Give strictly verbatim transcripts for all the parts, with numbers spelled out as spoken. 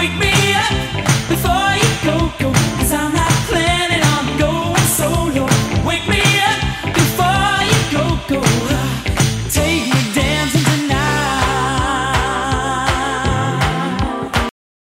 wake me up before you go, go, 'cause I'm not planning on going solo. Wake me up before you go, go. Take me dancing tonight.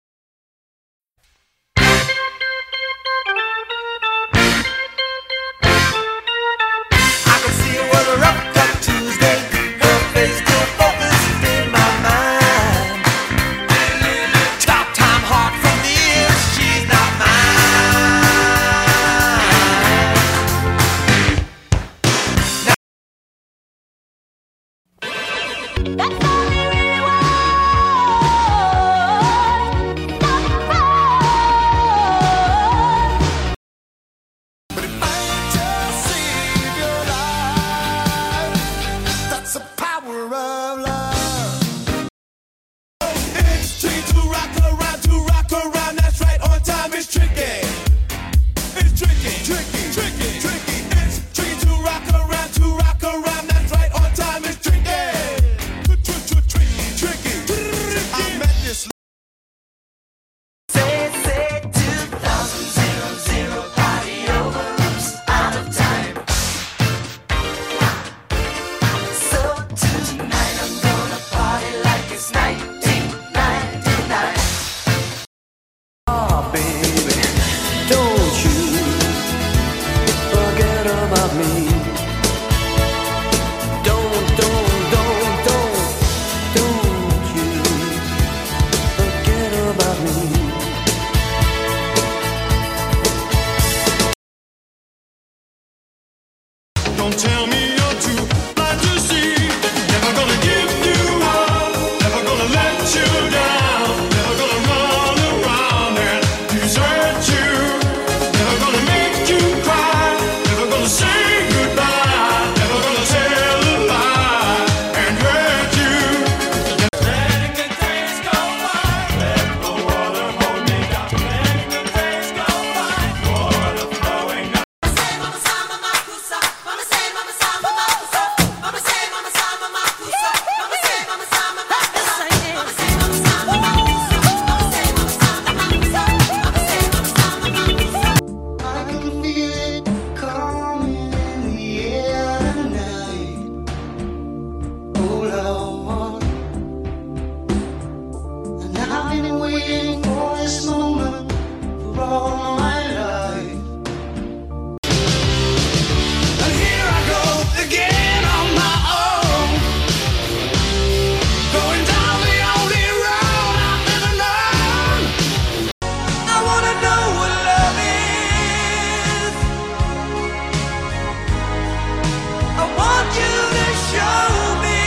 I can see it was a rough cut Tuesday. Her face still focuses in my mind. Top time hard for me if she's not That's all we really want. But if I just save your life, that's the power of love. It's tricky to rock around, to rock around. That's right, on time is tricky. It's tricky, tricky, tricky, tricky. It's tricky to rock around, to rock around. That's right, on time is tricky. Tricky, tricky, tricky. I met this. Say, say, two thousand party over, oops, out of time. So tonight I'm gonna party like it's nineteen ninety-nine. Oh, baby, don't you forget about me. Don't, don't, don't, don't, don't you forget about me. Don't tell me you're too blind to see. Never gonna give you up. Never gonna let you down. Never gonna run around and desert you. Never gonna make you cry. Never gonna say goodbye. Never gonna tell a lie and hurt you. Letting the days go by. Let the water hold me down. Letting the days go by. Water flowing down. Mama samba makusa, mama say mama samba makusa, mama say mama samba makusa, mama say mama samba makusa, mama say mama samba makusa, mama say mama samba makusa, mama say mama samba makusa. I can feel it coming in the air tonight. Oh Lord, and I've been waiting for this moment for all my life. And here I go again on my own, going down the only road I've ever known. I wanna know what love is. I want you to show me.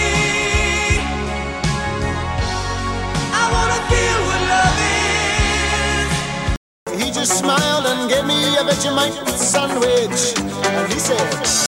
I wanna feel what love is. He just smiled and gave me a Vegemite sandwich, and he said,